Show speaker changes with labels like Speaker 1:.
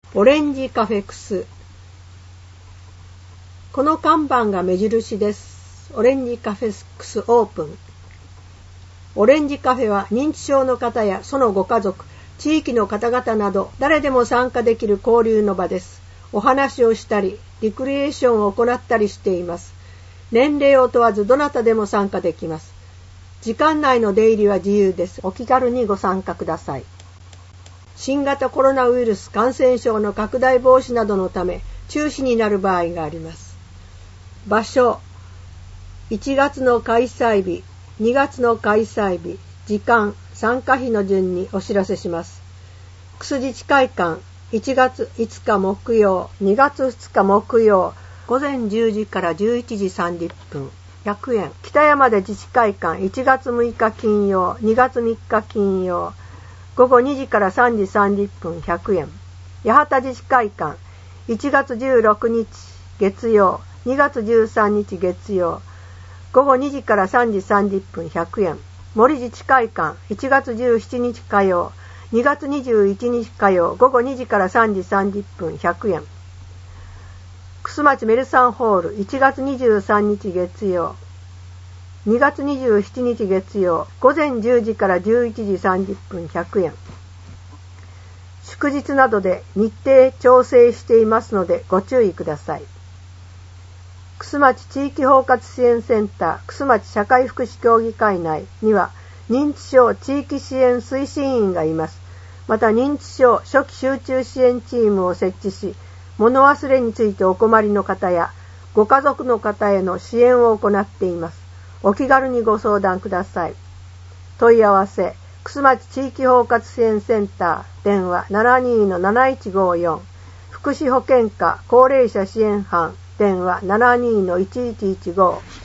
Speaker 1: オレンジカフェクス。この看板が目印です。オレンジカフェクスオープン。オレンジカフェは認知症の方やそのご家族、地域の方々など誰でも参加できる交流の場です。お話をしたり、リクリエーションを行ったりしています。年齢を問わずどなたでも参加できます。時間内の出入りは自由です。お気軽にご参加ください。新型コロナウイルス感染症の拡大防止などのため中止になる場合があります。場所、1月の開催日、2月の開催日、時間、参加費の順にお知らせします。楠自治会館、1月5日木曜、2月2日木曜、午前10時から11時30分、100円。北山で自治会館、1月6日金曜、2月3日金曜、午後2時から3時30分100円。八幡自治会館、1月16日月曜、2月13日月曜、午後2時から3時30分100円。森自治会館、1月17日火曜、2月21日火曜、午後2時から3時30分100円。楠町メルサンホール、1月23日月曜、2月27日月曜、午前10時から11時30分100円。祝日などで日程調整していますのでご注意ください。楠町地域包括支援センター楠町社会福祉協議会内には認知症地域支援推進員がいます。また認知症初期集中支援チームを設置し、物忘れについてお困りの方やご家族の方への支援を行っています。お気軽にご相談ください。問い合わせ、楠町地域包括支援センター、電話 72-7154、福祉保健課高齢者支援班、電話 72-1115。